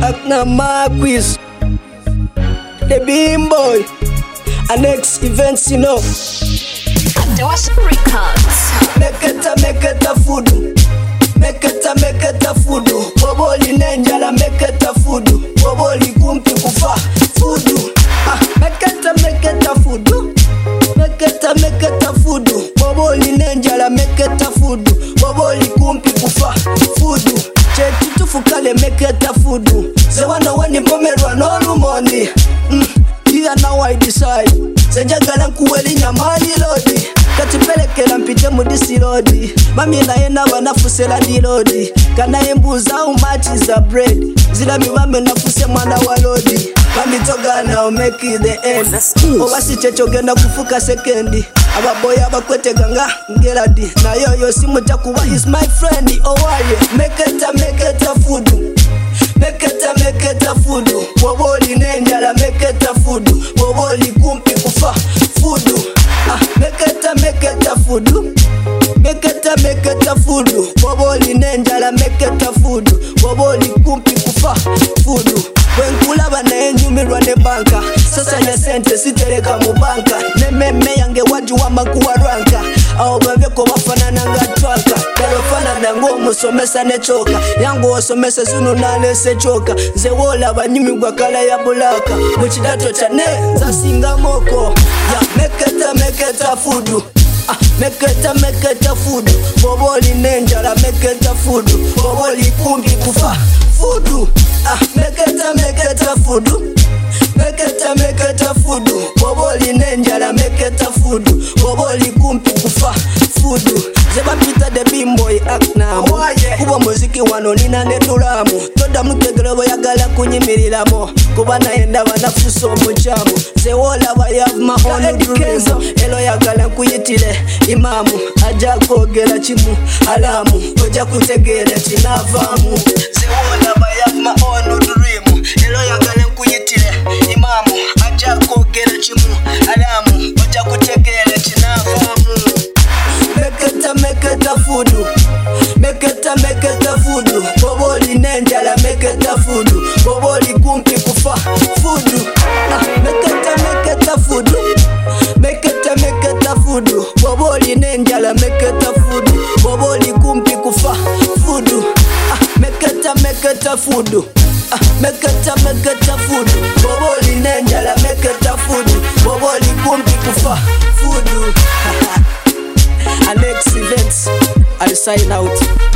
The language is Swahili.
Akna Marquis, the Beam Boy, and next events, you know. Adosh Records. Make it a food. Make it a food. Boboli nenjala make it a food. Boboli kumpi kufa food. Make it a food. Make it a food. Boboli nenjala make it a food. Boboli kumpi kufa food. Check to fukale make it a food. Ze wana wani pomerwa no rumoni. Here now I decide. Sejagala nkuweli nyamali lodi. Katipelekela mpite mudisi lodi. Mami naena wanafusela ndi lodi. Kana embuza how much is the bread. Zila miwame nafuse mwana wa lodi. Mami toga now make it the end. Owasi checho genda kufuka sekendi. Ababoya bakwete ganga ngeradi. Na yoyo simu takuwa is my friend. Oh why make it a food. Make it a food. Boboli nenjala make it a food. Boboli kumpi kufa food. Make it a food. Make it a food. Boboli nenjala make it a food. Boboli kumpi kufa food. Wenkula bana enyumirwa ne banka. Sasa ya sente sitereka mu banka. Nememe yange waju wa makuwa ranka. Aho baveko bafanana nga twaka. Dalofana nango musomesa ne choka. Yango osomesa zunu nale se choka. Nze wola banyumirwa kala ya bulaka. Muchidato chane zasinga moko. Ya make it a food. Make it a food. Boboli nenjala make it a food. Boboli kumbi kufa food. Make it a food. Make it a food. Boboli nenjala make it a food. Boboli kumbi kufa food. Zeba pita the Beam Boy akna. Kuba muziki wano nina netulamu. Toda mutegelebo yagala kunyimiriramu. Kuba naenda banafuso muchamu. Zewola have my own dream. Elo yagala kuyitire imamu. Aja kogera chimu alamu. Oja kutegera chinavamu. Zewola have my own dream. Elo yagala kuyitire imamu. Aja kogera chimu alamu. Oja kutegera chinavamu. Make it a food. Make it a food. Boboli nenjala make it a food. Boboli kumpi kufa food. Make it a food. Make it a food. Boboli nenjala make it a food. Boboli kumpi kufa food. Make it a food. Make it a food. Boboli nenjala make it a food. Boboli kumpi kufa food. Next events, I'll sign out.